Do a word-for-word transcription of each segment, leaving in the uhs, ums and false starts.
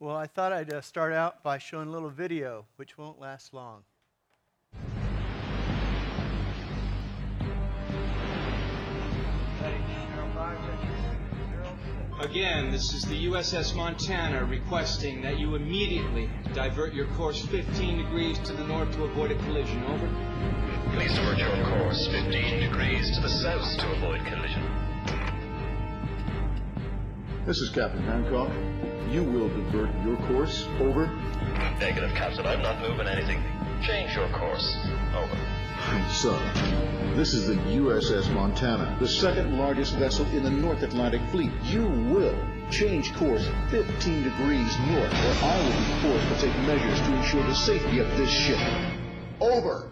Well, I thought I'd uh, start out by showing a little video, which won't last long. Again, this is the U S S Montana requesting that you immediately divert your course fifteen degrees to the north to avoid a collision. Over. Please divert your course fifteen degrees to the south to avoid collision. This is Captain Hancock. You will divert your course. Over. Negative, Captain. I'm not moving anything. Change your course. Over. Sir, this is the U S S Montana, the second largest vessel in the North Atlantic Fleet. You will change course fifteen degrees north, or I will be forced to take measures to ensure the safety of this ship. Over.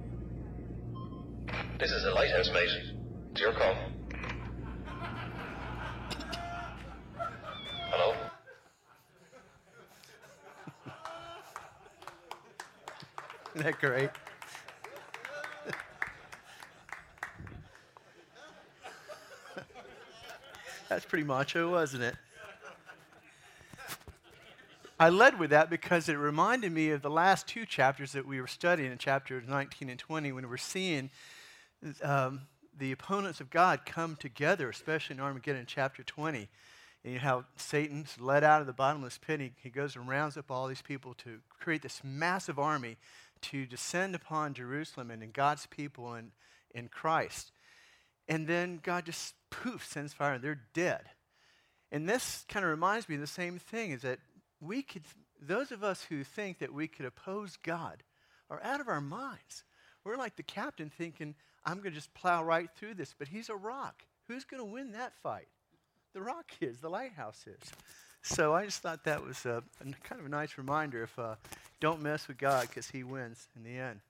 This is the lighthouse, mate. It's your call. Hello? Isn't that great? That's pretty macho, wasn't it? I led with that because it reminded me of the last two chapters that we were studying in chapters nineteen and twenty, when we're seeing um, the opponents of God come together, especially in Armageddon in chapter twenty. And you know how Satan's led out of the bottomless pit. He, he goes and rounds up all these people to create this massive army to descend upon Jerusalem and in God's people and in Christ. And then God just, poof, sends fire and they're dead. And this kind of reminds me of the same thing, is that we could, those of us who think that we could oppose God are out of our minds. We're like the captain thinking, I'm going to just plow right through this, but he's a rock. Who's going to win that fight? The rock is, the lighthouse is. So I just thought that was a, a kind of a nice reminder if uh, don't mess with God, because he wins in the end.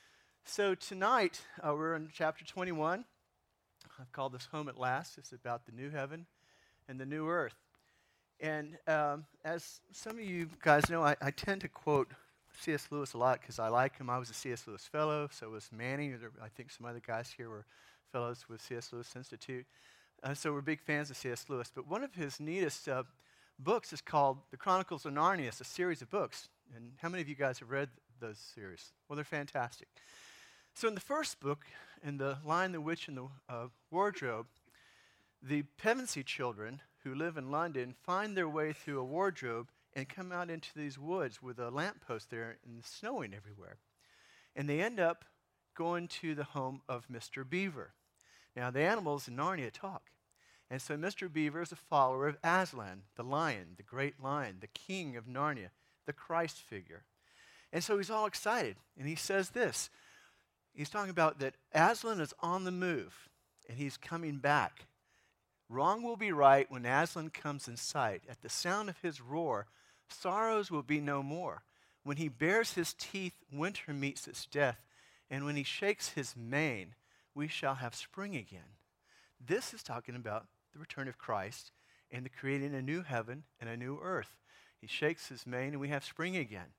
So tonight, uh, we're in chapter twenty-one. I've called this Home at Last. It's about the new heaven and the new earth. And um, as some of you guys know, I, I tend to quote C S Lewis a lot because I like him. I was a C S Lewis fellow, so was Manning. There, I think some other guys here were fellows with C S Lewis Institute. Uh, so we're big fans of C S Lewis. But one of his neatest uh, books is called The Chronicles of Narnia. It's a series of books. And how many of you guys have read those series? Well, they're fantastic. So in the first book, in The Lion, the Witch, and the uh, Wardrobe, the Pevensey children who live in London find their way through a wardrobe and come out into these woods with a lamppost there and snowing everywhere. And they end up going to the home of Mister Beaver. Now, the animals in Narnia talk. And so Mister Beaver is a follower of Aslan, the lion, the great lion, the king of Narnia, the Christ figure. And so he's all excited. And he says this. He's talking about that Aslan is on the move, and he's coming back. Wrong will be right when Aslan comes in sight. At the sound of his roar, sorrows will be no more. When he bares his teeth, winter meets its death, and when he shakes his mane, we shall have spring again. This is talking about the return of Christ and the creating a new heaven and a new earth. He shakes his mane, and we have spring again.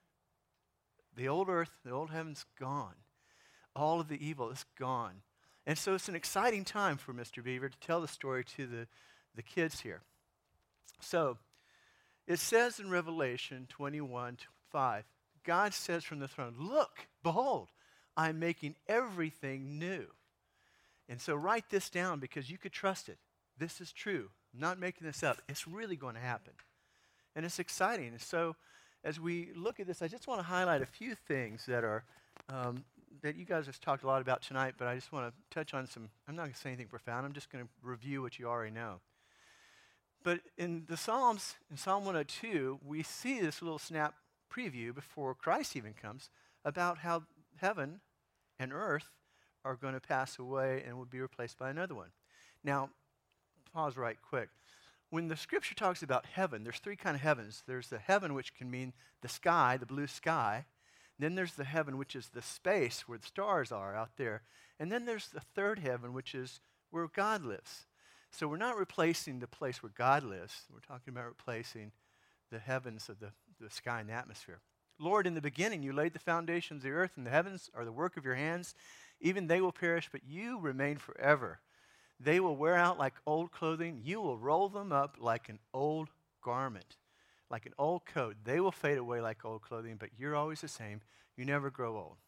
The old earth, the old heaven's gone. All of the evil is gone. And so it's an exciting time for Mister Beaver to tell the story to the, the kids here. So it says in Revelation twenty-one five, God says from the throne, look, behold, I'm making everything new. And so write this down because you could trust it. This is true. I'm not making this up. It's really going to happen. And it's exciting. And so as we look at this, I just want to highlight a few things that are um, that you guys have talked a lot about tonight, but I just want to touch on some. I'm not going to say anything profound. I'm just going to review what you already know. But in the Psalms, in Psalm one oh two, we see this little snap preview before Christ even comes about how heaven and earth are going to pass away and will be replaced by another one. Now, pause right quick. When the scripture talks about heaven, there's three kind of heavens. There's the heaven, which can mean the sky, the blue sky. Then there's the heaven, which is the space where the stars are out there. And then there's the third heaven, which is where God lives. So we're not replacing the place where God lives. We're talking about replacing the heavens of the, the sky and the atmosphere. Lord, in the beginning you laid the foundations of the earth, and the heavens are the work of your hands. Even they will perish, but you remain forever. They will wear out like old clothing. You will roll them up like an old garment. like an old coat. They will fade away like old clothing, but you're always the same. You never grow old.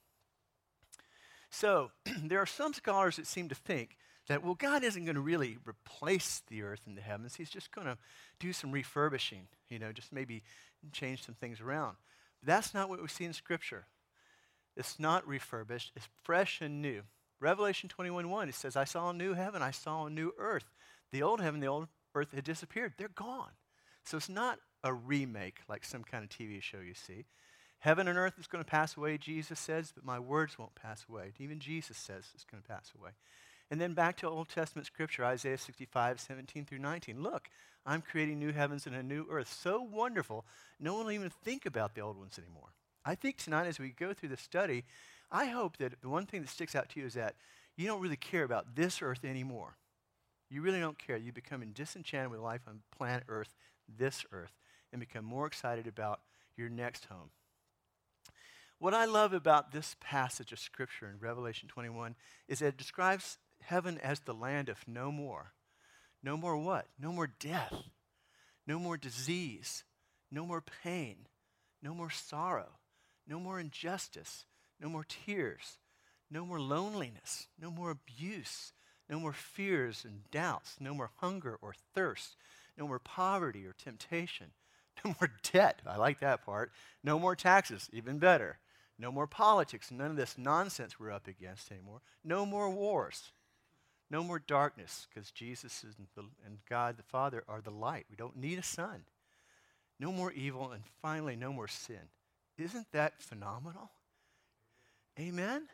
So there are some scholars that seem to think that, well, God isn't going to really replace the earth and the heavens. He's just going to do some refurbishing, you know, just maybe change some things around. But that's not what we see in Scripture. It's not refurbished. It's fresh and new. Revelation twenty-one one, it says, I saw a new heaven. I saw a new earth. The old heaven, the old earth had disappeared. They're gone. So it's not a remake like some kind of T V show you see. Heaven and earth is going to pass away, Jesus says, but my words won't pass away. Even Jesus says it's going to pass away. And then back to Old Testament Scripture, Isaiah sixty-five, seventeen through nineteen. Look, I'm creating new heavens and a new earth. So wonderful, no one will even think about the old ones anymore. I think tonight as we go through the study, I hope that the one thing that sticks out to you is that you don't really care about this earth anymore. You really don't care. You become disenchanted with life on planet Earth, this earth, and become more excited about your next home. What I love about this passage of Scripture in Revelation twenty-one is that it describes heaven as the land of no more. No more what? No more death. No more disease. No more pain. No more sorrow. No more injustice. No more tears. No more loneliness. No more abuse. No more fears and doubts. No more hunger or thirst. No more poverty or temptation. No more debt. I like that part. No more taxes. Even better. No more politics. None of this nonsense we're up against anymore. No more wars. No more darkness, because Jesus is the, and God the Father are the light. We don't need a sun. No more evil, and finally, no more sin. Isn't that phenomenal? Amen?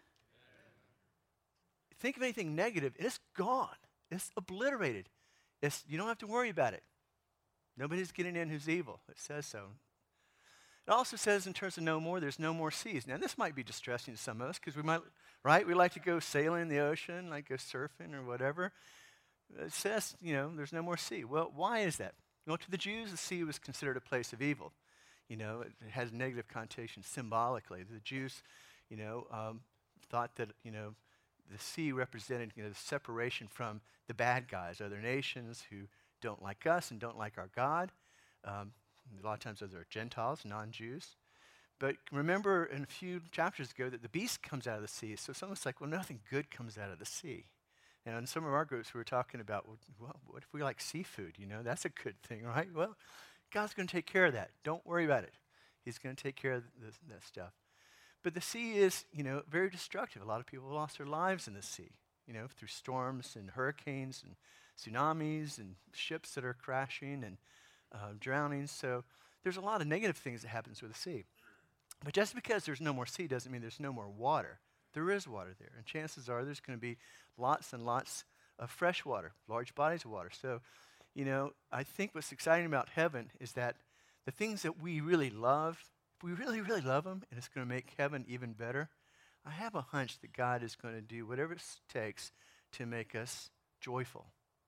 Think of anything negative, and it's gone. It's obliterated. It's, you don't have to worry about it. Nobody's getting in who's evil. It says so. It also says in terms of no more, there's no more seas. Now, this might be distressing to some of us because we might, right? We like to go sailing in the ocean, like go surfing or whatever. It says, you know, there's no more sea. Well, why is that? Well, to the Jews, the sea was considered a place of evil. You know, it, it has negative connotations symbolically. The Jews, you know, um, thought that, you know, the sea represented, you know, the separation from the bad guys, other nations who don't like us and don't like our God. Um, A lot of times those are Gentiles, non-Jews. But remember in a few chapters ago that the beast comes out of the sea. So it's almost like, well, nothing good comes out of the sea. Now, in some of our groups, we were talking about, well, what if we like seafood? You know, that's a good thing, right? Well, God's going to take care of that. Don't worry about it. He's going to take care of this, that stuff. But the sea is, you know, very destructive. A lot of people lost their lives in the sea, you know, through storms and hurricanes and tsunamis and ships that are crashing and Uh, drowning. So there's a lot of negative things that happens with the sea. But just because there's no more sea doesn't mean there's no more water. There is water there. And chances are there's going to be lots and lots of fresh water, large bodies of water. So, you know, I think what's exciting about heaven is that the things that we really love, if we really, really love them, and it's going to make heaven even better, I have a hunch that God is going to do whatever it takes to make us joyful.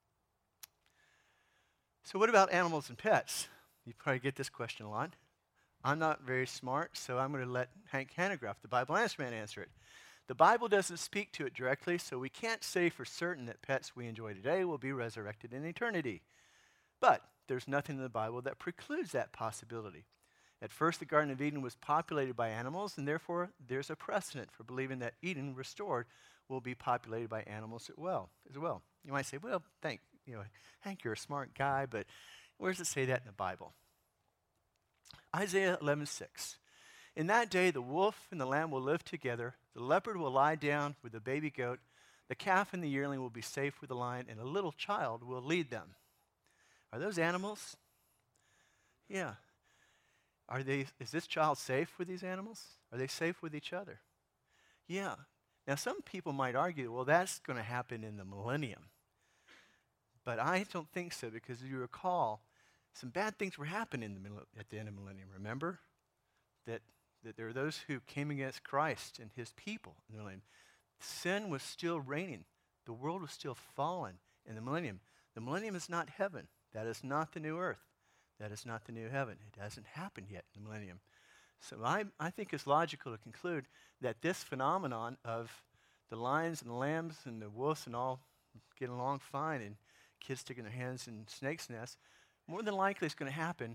So what about animals and pets? You probably get this question a lot. I'm not very smart, so I'm going to let Hank Hanegraaff, the Bible Answer Man, answer it. The Bible doesn't speak to it directly, so we can't say for certain that pets we enjoy today will be resurrected in eternity. But there's nothing in the Bible that precludes that possibility. At first, the Garden of Eden was populated by animals, and therefore there's a precedent for believing that Eden, restored, will be populated by animals as well. As well. You might say, well, thank you know, Hank, you're a smart guy, but where does it say that in the Bible? Isaiah eleven six. In that day, the wolf and the lamb will live together. The leopard will lie down with the baby goat. The calf and the yearling will be safe with the lion, and a little child will lead them. Are those animals? Yeah. Are they? Is this child safe with these animals? Are they safe with each other? Yeah. Now, some people might argue, well, that's going to happen in the millennium. But I don't think so, because if you recall, some bad things were happening in the, at the end of the millennium. Remember? That, that there are those who came against Christ and his people in the millennium. Sin was still reigning. The world was still fallen in the millennium. The millennium is not heaven. That is not the new earth. That is not the new heaven. It hasn't happened yet in the millennium. So I, I think it's logical to conclude that this phenomenon of the lions and the lambs and the wolves and all getting along fine and kids sticking their hands in snakes' nests, more than likely it's going to happen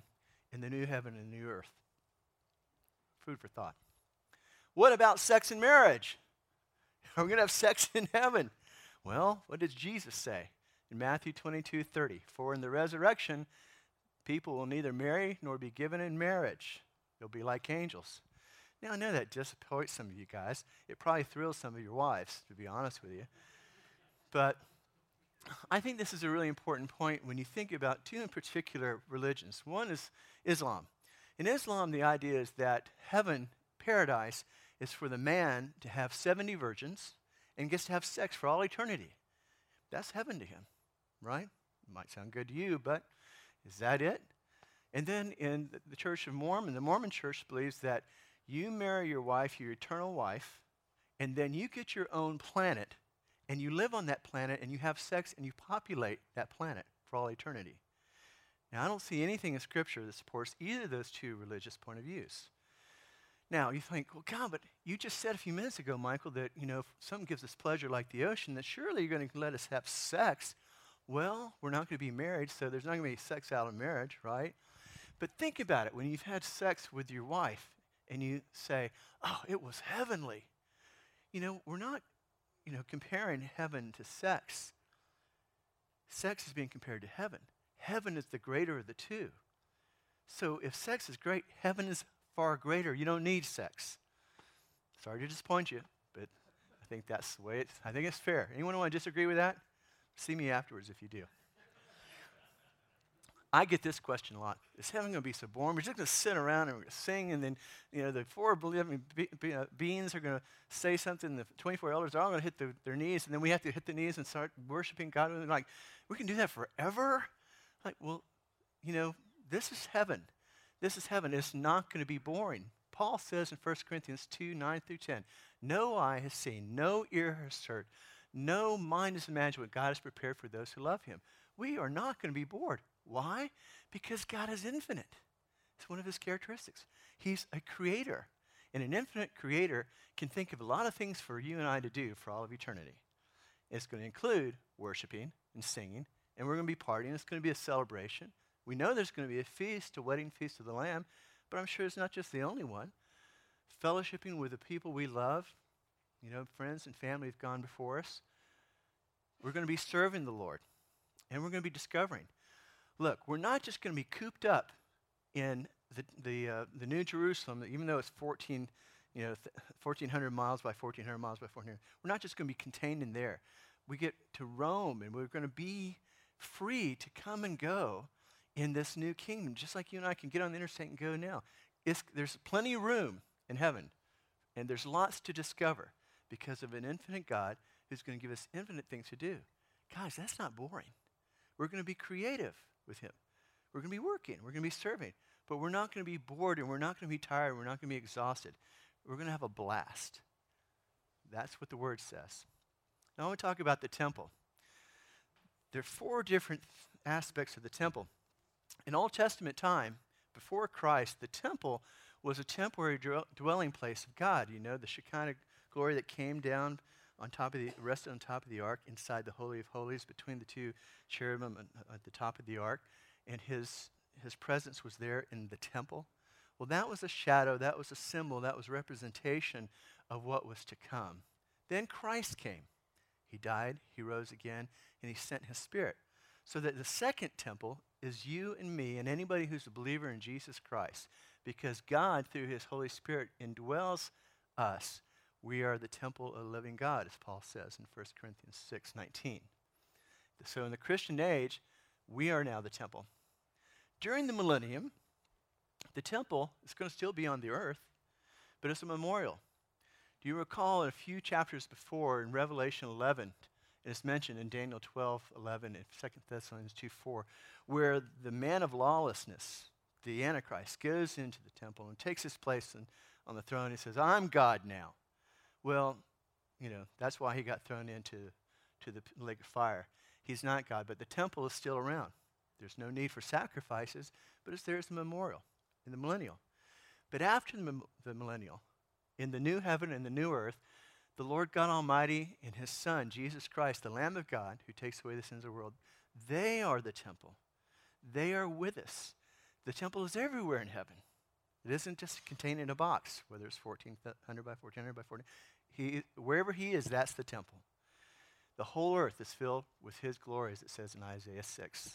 in the new heaven and the new earth. Food for thought. What about sex and marriage? Are we going to have sex in heaven? Well, what does Jesus say in Matthew twenty-two thirty? For in the resurrection, people will neither marry nor be given in marriage. They'll be like angels. Now, I know that disappoints some of you guys. It probably thrills some of your wives, to be honest with you. But I think this is a really important point when you think about two in particular religions. One is Islam. In Islam, the idea is that heaven, paradise, is for the man to have seventy virgins and gets to have sex for all eternity. That's heaven to him, right? It might sound good to you, but is that it? And then in the, the Church of Mormon, the Mormon Church believes that you marry your wife, your eternal wife, and then you get your own planet, and you live on that planet, and you have sex, and you populate that planet for all eternity. Now, I don't see anything in Scripture that supports either of those two religious point of views. Now, you think, well, God, but you just said a few minutes ago, Michael, that, you know, if something gives us pleasure like the ocean, that surely you're going to let us have sex. Well, we're not going to be married, so there's not going to be sex out of marriage, right? But think about it. When you've had sex with your wife and you say, oh, it was heavenly. You know, we're not, you know, comparing heaven to sex. Sex is being compared to heaven. Heaven is the greater of the two. So if sex is great, heaven is far greater. You don't need sex. Sorry to disappoint you, but I think that's the way it's, I think it's fair. Anyone want to disagree with that? See me afterwards if you do. I get this question a lot. Is heaven going to be so boring? We're just going to sit around and we're going to sing, and then, you know, the four living be, be, uh, beings are going to say something. The twenty-four elders are all going to hit the, their knees, and then we have to hit the knees and start worshiping God. And like, we can do that forever? Like, well, you know, this is heaven. This is heaven. It's not going to be boring. Paul says in First Corinthians two, nine through ten, no eye has seen, no ear has heard, no mind has imagined what God has prepared for those who love him. We are not going to be bored. Why? Because God is infinite. It's one of his characteristics. He's a creator. And an infinite creator can think of a lot of things for you and I to do for all of eternity. It's going to include worshiping and singing, and we're going to be partying. It's going to be a celebration. We know there's going to be a feast, a wedding feast of the Lamb, but I'm sure it's not just the only one. Fellowshipping with the people we love, you know, friends and family have gone before us. We're going to be serving the Lord, and we're going to be discovering. Look, we're not just going to be cooped up in the the, uh, the New Jerusalem, even though it's fourteen, you know, th- fourteen hundred miles by fourteen hundred miles by fourteen hundred. We're not just going to be contained in there. We get to roam, and we're going to be free to come and go in this new kingdom, just like you and I can get on the interstate and go now. It's, there's plenty of room in heaven, and there's lots to discover because of an infinite God who's going to give us infinite things to do. Guys, that's not boring. We're going to be creative with him. We're going to be working. We're going to be serving. But we're not going to be bored, and we're not going to be tired. We're not going to be exhausted. We're going to have a blast. That's what the word says. Now I want to talk about the temple. There are four different aspects of the temple. In Old Testament time, before Christ, the temple was a temporary dwell- dwelling place of God. You know, the Shekinah glory that came down on top of the, rested on top of the ark inside the Holy of Holies between the two cherubim at the top of the ark. And his, his presence was there in the temple. Well, that was a shadow, that was a symbol, that was representation of what was to come. Then Christ came. He died, he rose again, and he sent his Spirit. So that the second temple is you and me and anybody who's a believer in Jesus Christ. Because God, through his Holy Spirit, indwells us. We are the temple of the living God, as Paul says in First Corinthians six nineteen. So in the Christian age, we are now the temple. During the millennium, the temple is going to still be on the earth, but it's a memorial. Do you recall in a few chapters before in Revelation eleven, and it's mentioned in Daniel twelve eleven and Second Thessalonians two four, where the man of lawlessness, the Antichrist, goes into the temple and takes his place in, on the throne. He says, I'm God now. Well, you know, that's why he got thrown into to the lake of fire. He's not God, but the temple is still around. There's no need for sacrifices, but it's there as a memorial in the millennial. But after the, mem- the millennial, in the new heaven and the new earth, the Lord God Almighty and his Son, Jesus Christ, the Lamb of God, who takes away the sins of the world, they are the temple. They are with us. The temple is everywhere in heaven. It isn't just contained in a box, whether it's fourteen hundred by fourteen hundred by fourteen. He, wherever he is, that's the temple. The whole earth is filled with his glory, as it says in Isaiah six.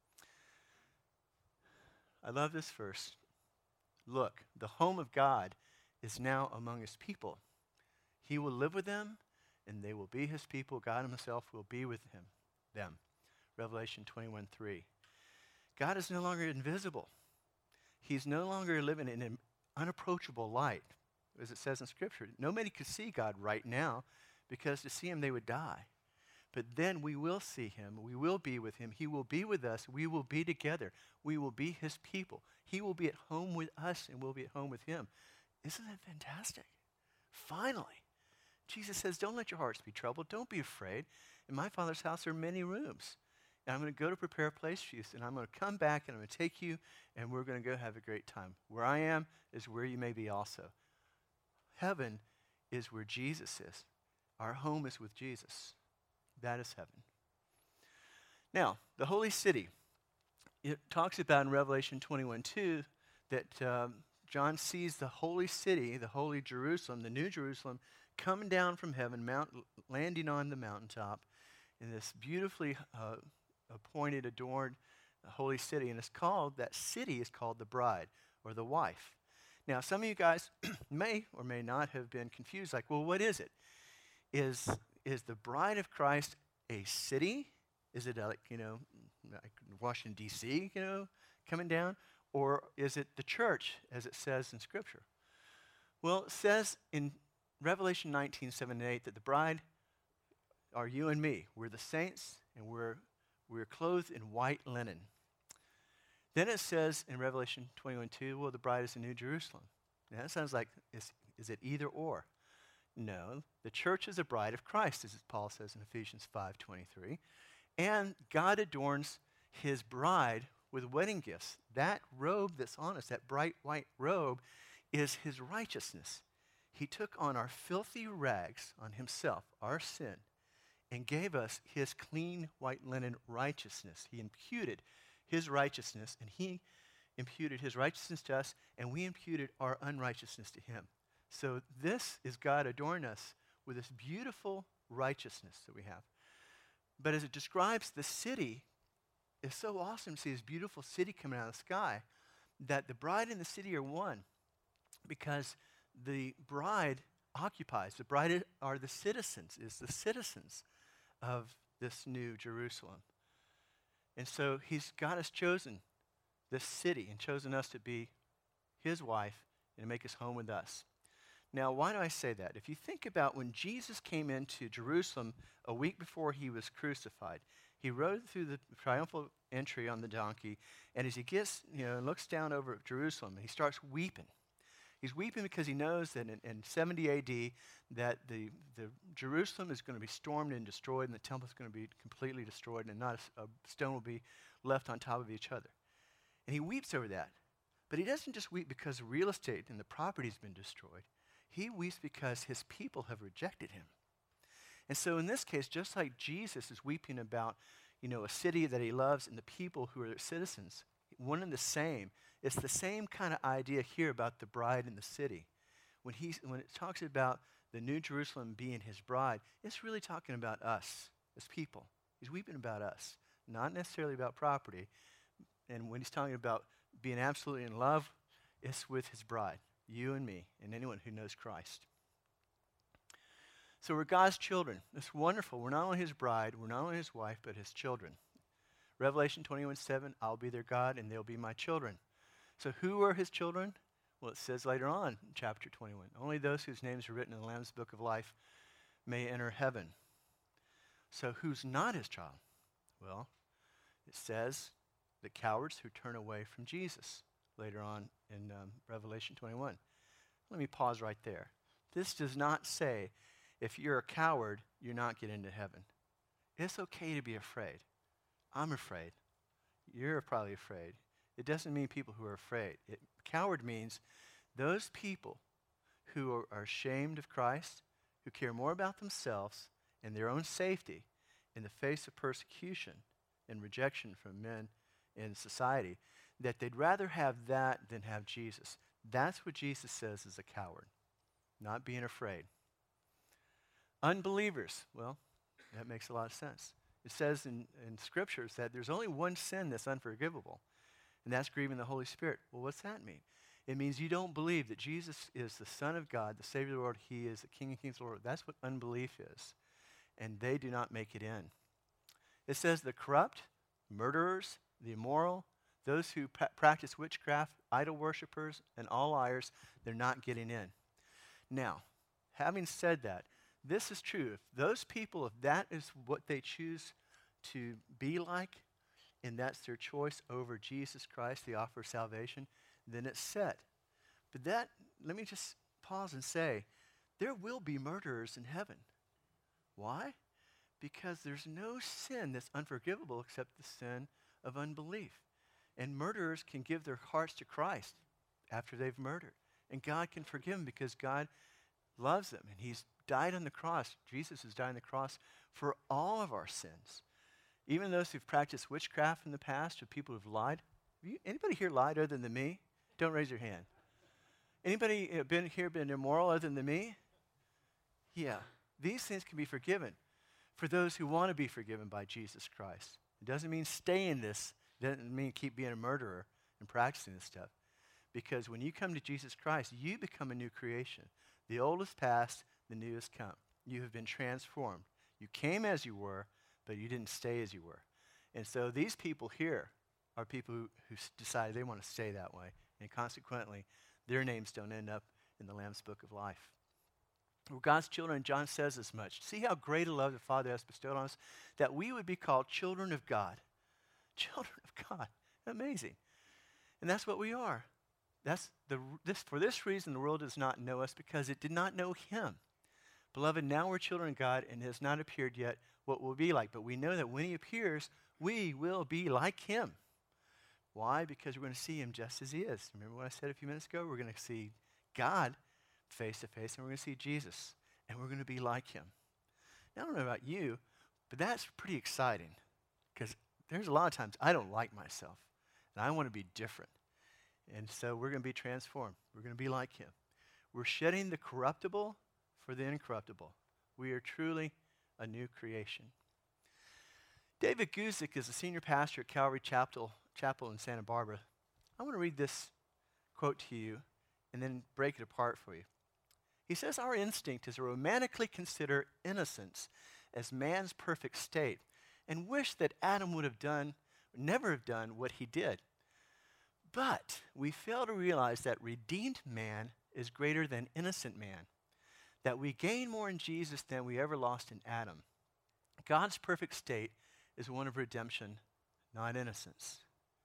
I love this verse. Look, the home of God is now among his people. He will live with them, and they will be his people. God himself will be with him, them. Revelation twenty-one three. God is no longer invisible. He's no longer living in an unapproachable light, as it says in Scripture. Nobody could see God right now, because to see him they would die. But then we will see him. We will be with him. He will be with us. We will be together. We will be his people. He will be at home with us, and we'll be at home with him. Isn't that fantastic? Finally. Jesus says, don't let your hearts be troubled. Don't be afraid. In my Father's house are many rooms. And I'm going to go to prepare a place for you. And I'm going to come back, and I'm going to take you, and we're going to go have a great time. Where I am is where you may be also. Heaven is where Jesus is. Our home is with Jesus. That is heaven. Now, the holy city. It talks about in Revelation twenty-one two that um, John sees the holy city, the holy Jerusalem, the new Jerusalem, coming down from heaven, mount, landing on the mountaintop in this beautifully uh, appointed, adorned uh, holy city. And it's called, that city is called the bride or the wife. Now, some of you guys may or may not have been confused, like, well, what is it? Is Is the bride of Christ a city? Is it like, you know, like Washington, D C, you know, coming down? Or is it the church, as it says in Scripture? Well, it says in Revelation nineteen, seven and eight that the bride are you and me. We're the saints, and we're, we're clothed in white linen. Then it says in Revelation twenty-one two, well, the bride is the New Jerusalem. Now, that sounds like, is, is it either or? No, the church is a bride of Christ, as Paul says in Ephesians five twenty-three. And God adorns his bride with wedding gifts. That robe that's on us, that bright white robe, is his righteousness. He took on our filthy rags on himself, our sin, and gave us his clean white linen righteousness. He imputed his righteousness, and he imputed his righteousness to us, and we imputed our unrighteousness to him. So this is God adorning us with this beautiful righteousness that we have. But as it describes the city, it's so awesome to see this beautiful city coming out of the sky, that the bride and the city are one, because the bride occupies, the bride are the citizens, is the citizens of this new Jerusalem. And so he's got us chosen this city and chosen us to be his wife and to make his home with us. Now, why do I say that? If you think about when Jesus came into Jerusalem a week before he was crucified, he rode through the triumphal entry on the donkey, and as he gets, you know, looks down over Jerusalem, he starts weeping. He's weeping because he knows that in, in seventy A D that the, the Jerusalem is going to be stormed and destroyed, and the temple is going to be completely destroyed, and not a, a stone will be left on top of each other. And he weeps over that. But he doesn't just weep because the real estate and the property has been destroyed. He weeps because his people have rejected him. And so in this case, just like Jesus is weeping about, you know, a city that he loves and the people who are their citizens, one and the same. It's the same kind of idea here about the bride and the city. When, he, when it talks about the New Jerusalem being his bride, it's really talking about us as people. He's weeping about us, not necessarily about property. And when he's talking about being absolutely in love, it's with his bride. You and me, and anyone who knows Christ. So we're God's children. It's wonderful. We're not only his bride, we're not only his wife, but his children. Revelation twenty-one seven, I'll be their God, and they'll be my children. So who are his children? Well, it says later on in chapter twenty-one, only those whose names are written in the Lamb's Book of Life may enter heaven. So who's not his child? Well, it says the cowards who turn away from Jesus. Later on in um, Revelation twenty-one. Let me pause right there. This does not say if you're a coward, you're not getting into heaven. It's okay to be afraid. I'm afraid. You're probably afraid. It doesn't mean people who are afraid. It, coward means those people who are, are ashamed of Christ, who care more about themselves and their own safety in the face of persecution and rejection from men in society. that they'd rather have that than have Jesus. That's what Jesus says is a coward, not being afraid. Unbelievers, well, that makes a lot of sense. It says in, in scriptures that there's only one sin that's unforgivable, and that's grieving the Holy Spirit. Well, what's that mean? It means you don't believe that Jesus is the Son of God, the Savior of the world. He is the King of Kings, Lord. That's what unbelief is, and they do not make it in. It says the corrupt, murderers, the immoral, those who pra- practice witchcraft, idol worshipers, and all liars, they're not getting in. Now, having said that, this is true. If those people, if that is what they choose to be like, and that's their choice over Jesus Christ, the offer of salvation, then it's set. But that, let me just pause and say, there will be murderers in heaven. Why? Because there's no sin that's unforgivable except the sin of unbelief. And murderers can give their hearts to Christ after they've murdered. And God can forgive them because God loves them. And he's died on the cross. Jesus has died on the cross for all of our sins. Even those who've practiced witchcraft in the past, or people who've lied. Have you, anybody here lied other than me? Don't raise your hand. Anybody uh, been here been immoral other than me? Yeah. These things can be forgiven for those who want to be forgiven by Jesus Christ. It doesn't mean stay in this. It doesn't mean keep being a murderer and practicing this stuff. Because when you come to Jesus Christ, you become a new creation. The old is past, the new has come. You have been transformed. You came as you were, but you didn't stay as you were. And so these people here are people who, who decided they want to stay that way. And consequently, their names don't end up in the Lamb's Book of Life. We're God's children, John says as much. See how great a love the Father has bestowed on us, that we would be called children of God. Children of God. Amazing. And that's what we are. That's the, this, for this reason, the world does not know us, because it did not know him. Beloved, now we're children of God, and it has not appeared yet what we'll be like. But we know that when he appears, we will be like him. Why? Because we're going to see him just as he is. Remember what I said a few minutes ago? We're going to see God face to face, and we're going to see Jesus, and we're going to be like him. Now, I don't know about you, but that's pretty exciting, because there's a lot of times I don't like myself, and I want to be different. And so we're going to be transformed. We're going to be like him. We're shedding the corruptible for the incorruptible. We are truly a new creation. David Guzik is a senior pastor at Calvary Chapel, Chapel in Santa Barbara. I want to read this quote to you and then break it apart for you. He says, our instinct is to romantically consider innocence as man's perfect state and wish that Adam would have done, never have done what he did. But we fail to realize that redeemed man is greater than innocent man, that we gain more in Jesus than we ever lost in Adam. God's perfect state is one of redemption, not innocence.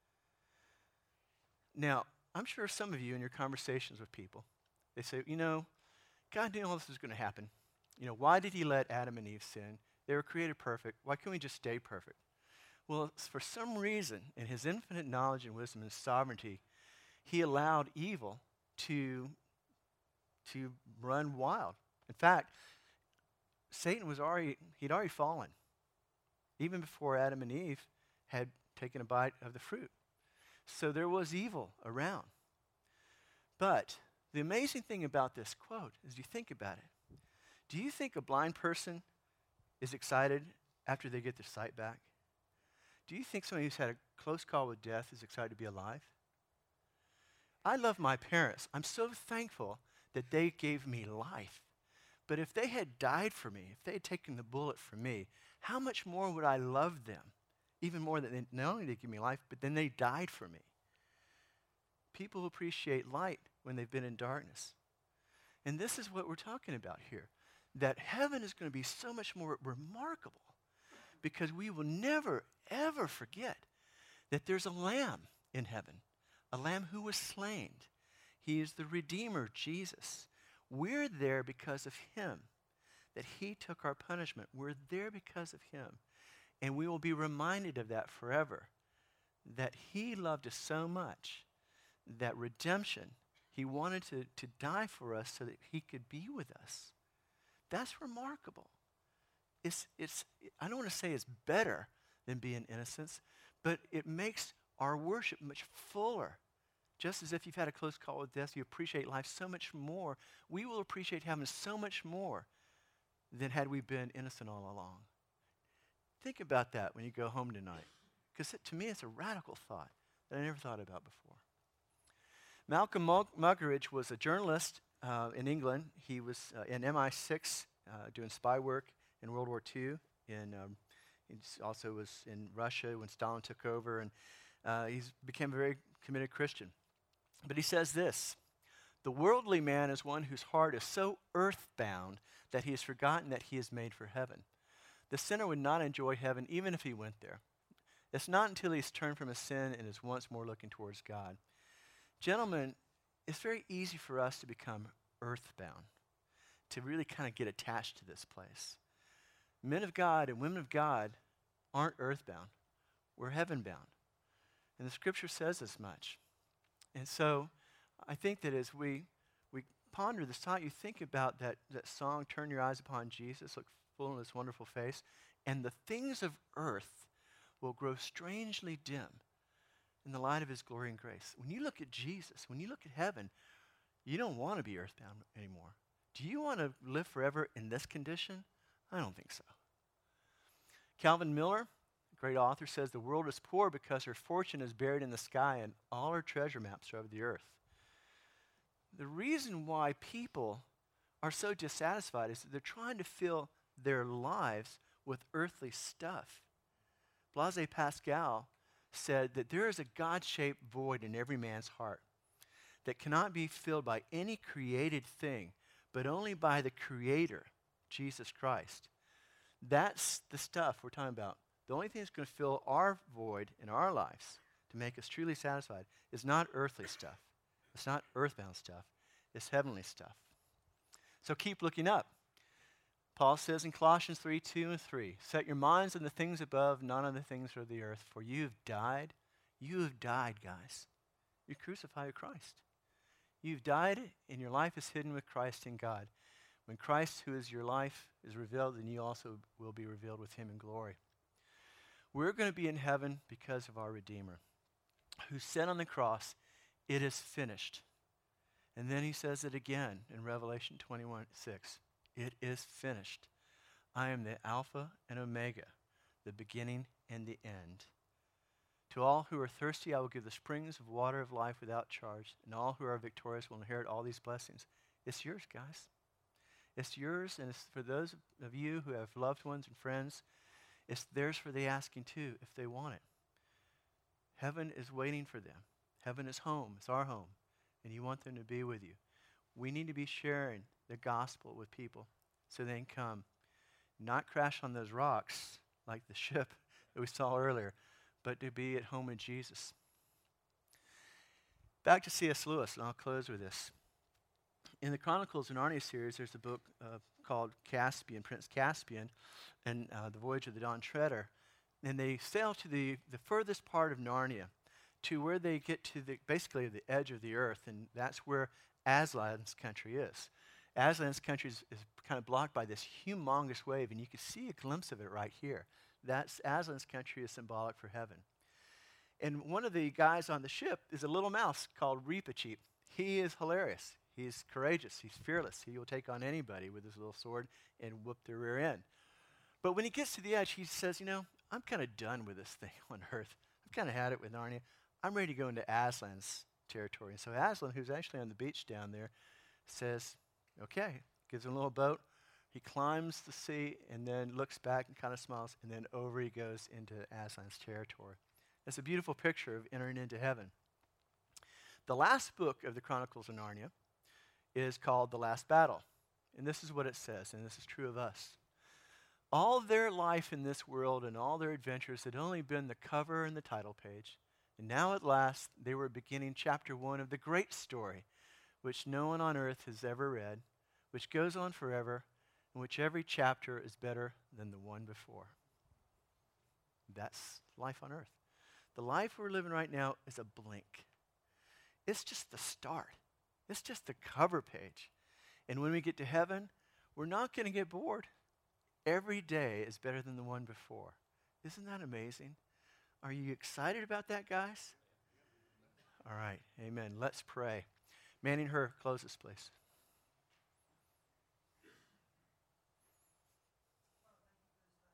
Now, I'm sure some of you in your conversations with people, they say, you know, God knew all this was going to happen. You know, why did he let Adam and Eve sin? They were created perfect. Why can't we just stay perfect? Well, for some reason, in his infinite knowledge and wisdom and sovereignty, he allowed evil to, to run wild. In fact, Satan was already, he'd already fallen, even before Adam and Eve had taken a bite of the fruit. So there was evil around. But the amazing thing about this quote is you think about it. Do you think a blind person is excited after they get their sight back? Do you think somebody who's had a close call with death is excited to be alive? I love my parents. I'm so thankful that they gave me life. But if they had died for me, if they had taken the bullet for me, how much more would I love them? Even more than they, not only did they give me life, but then they died for me. People appreciate light when they've been in darkness. And this is what we're talking about here, that heaven is going to be so much more remarkable because we will never, ever forget that there's a lamb in heaven, a lamb who was slain. He is the Redeemer, Jesus. We're there because of him, that he took our punishment. We're there because of him. And we will be reminded of that forever, that he loved us so much that redemption, he wanted to, to die for us so that he could be with us. That's remarkable. It's, it's, I don't want to say it's better than being innocent, but it makes our worship much fuller. Just as if you've had a close call with death, you appreciate life so much more. We will appreciate heaven so much more than had we been innocent all along. Think about that when you go home tonight, because to me it's a radical thought that I never thought about before. Malcolm Mug- Muggeridge was a journalist uh, in England. He was uh, in M I six uh, doing spy work in World War Two. In, um, he also was in Russia when Stalin took over, and uh, he became a very committed Christian. But he says this: the worldly man is one whose heart is so earthbound that he has forgotten that he is made for heaven. The sinner would not enjoy heaven even if he went there. It's not until he's turned from his sin and is once more looking towards God. Gentlemen, it's very easy for us to become earthbound, to really kind of get attached to this place. Men of God and women of God aren't earthbound. We're heaven-bound. And the scripture says as much. And so I think that as we we ponder this thought, you think about that, that song, Turn Your Eyes Upon Jesus, look full in his wonderful face, and the things of earth will grow strangely dim in the light of his glory and grace. When you look at Jesus, when you look at heaven, you don't want to be earthbound anymore. Do you want to live forever in this condition? I don't think so. Calvin Miller, great author, says the world is poor because her fortune is buried in the sky and all her treasure maps are of the earth. The reason why people are so dissatisfied is that they're trying to fill their lives with earthly stuff. Blaise Pascal said that there is a God-shaped void in every man's heart that cannot be filled by any created thing, but only by the Creator, Jesus Christ. That's the stuff we're talking about. The only thing that's going to fill our void in our lives to make us truly satisfied is not earthly stuff. It's not earthbound stuff. It's heavenly stuff. So keep looking up. Paul says in Colossians three, two and three, set your minds on the things above, not on the things of the earth, for you have died. You have died, guys. You crucified Christ. You've died, and your life is hidden with Christ in God. When Christ, who is your life, is revealed, then you also will be revealed with him in glory. We're going to be in heaven because of our Redeemer, who said on the cross, it is finished. And then he says it again in Revelation twenty-one, six. It is finished. I am the Alpha and Omega, the beginning and the end. To all who are thirsty, I will give the springs of water of life without charge, and all who are victorious will inherit all these blessings. It's yours, guys. It's yours, and it's for those of you who have loved ones and friends, it's theirs for the asking too, if they want it. Heaven is waiting for them. Heaven is home. It's our home, and you want them to be with you. We need to be sharing the gospel with people so they can come, not crash on those rocks like the ship that we saw earlier, but to be at home in Jesus. Back to C S Lewis, and I'll close with this. In the Chronicles of Narnia series, there's a book uh, called Caspian, Prince Caspian, and uh, the Voyage of the Dawn Treader. And they sail to the, the furthest part of Narnia, to where they get to the basically the edge of the earth, and that's where Aslan's country is. Aslan's country is, is kind of blocked by this humongous wave, and you can see a glimpse of it right here. That's Aslan's country is symbolic for heaven. And one of the guys on the ship is a little mouse called Reepicheep. He is hilarious. He's courageous. He's fearless. He will take on anybody with his little sword and whoop their rear end. But when he gets to the edge, he says, you know, I'm kind of done with this thing on Earth. I've kind of had it with Narnia. I'm ready to go into Aslan's territory. And so Aslan, who's actually on the beach down there, says, okay, gives him a little boat. He climbs the sea and then looks back and kind of smiles, and then over he goes into Aslan's territory. It's a beautiful picture of entering into heaven. The last book of the Chronicles of Narnia is called The Last Battle. And this is what it says, and this is true of us. All their life in this world and all their adventures had only been the cover and the title page. And now at last they were beginning chapter one of the great story, which no one on earth has ever read, which goes on forever, in which every chapter is better than the one before. That's life on earth. The life we're living right now is a blink. It's just the start. It's just the cover page. And when we get to heaven, we're not going to get bored. Every day is better than the one before. Isn't that amazing? Are you excited about that, guys? All right, amen. Let's pray. Manning Her, close us, please.